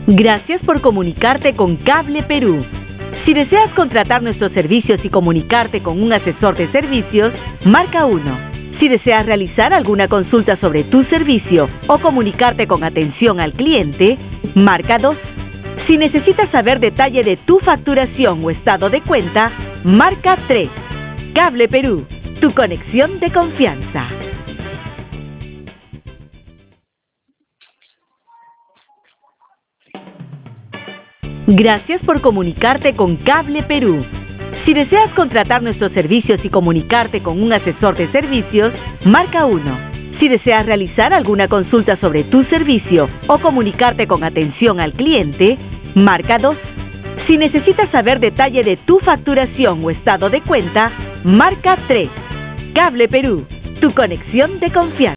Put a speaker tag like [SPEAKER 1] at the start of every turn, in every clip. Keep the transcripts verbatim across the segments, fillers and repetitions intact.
[SPEAKER 1] Gracias por comunicarte con Cable Perú. Si deseas contratar nuestros servicios y comunicarte con un asesor de servicios, marca uno. Si deseas realizar alguna consulta sobre tu servicio o comunicarte con atención al cliente, marca dos. Si necesitas saber detalle de tu facturación o estado de cuenta, marca tres. Cable Perú, tu conexión de confianza. Gracias por comunicarte con Cable Perú. Si deseas contratar nuestros servicios y comunicarte con un asesor de servicios, marca uno. Si deseas realizar alguna consulta sobre tu servicio o comunicarte con atención al cliente, marca dos. Si necesitas saber detalle de tu facturación o estado de cuenta, marca tres. Cable Perú, tu conexión de confianza.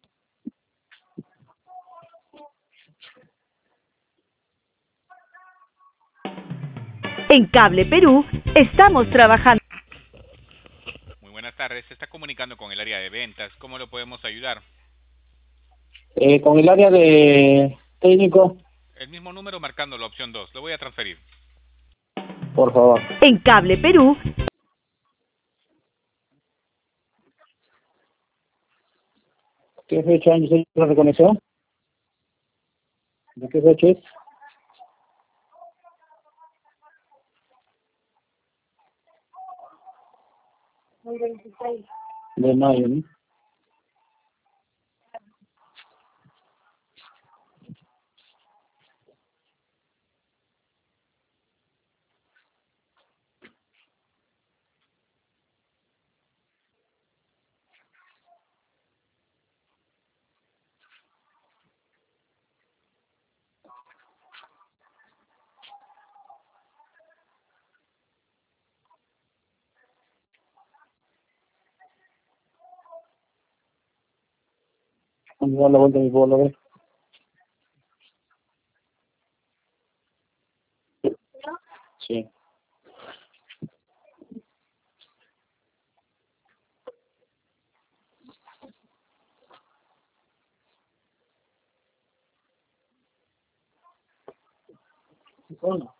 [SPEAKER 1] En Cable Perú estamos trabajando.
[SPEAKER 2] Muy buenas tardes, se está comunicando con el área de ventas. ¿Cómo lo podemos ayudar?
[SPEAKER 3] Eh, con el área de técnico,
[SPEAKER 2] El mismo número marcando la opción dos. Lo voy a transferir.
[SPEAKER 3] por favor.
[SPEAKER 1] En Cable Perú.
[SPEAKER 3] ¿Qué fecha años es la reconexión? ¿De qué fecha es? De mayo, ¿no? Vamos a dar la vuelta a mi pueblo, a ver. Sí. Bueno.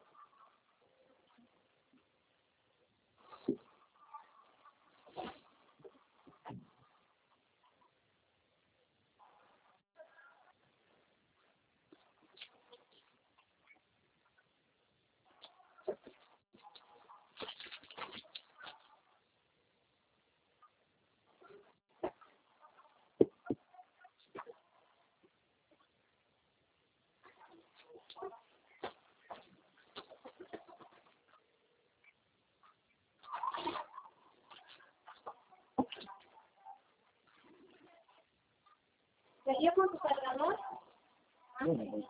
[SPEAKER 4] ¿Te llevo tu cargador?
[SPEAKER 3] Bueno.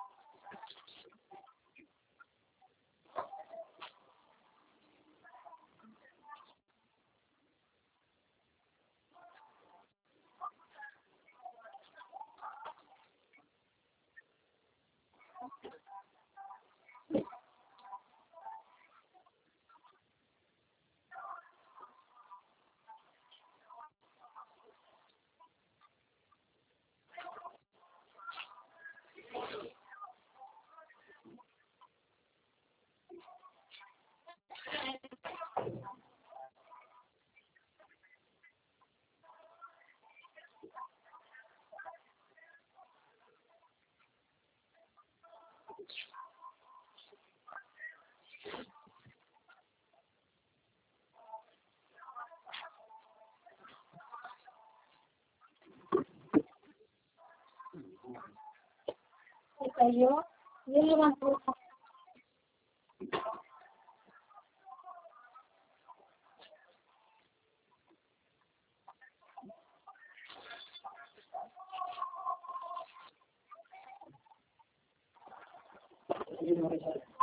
[SPEAKER 4] Se cayó. Yo levanto.
[SPEAKER 3] Sí, no,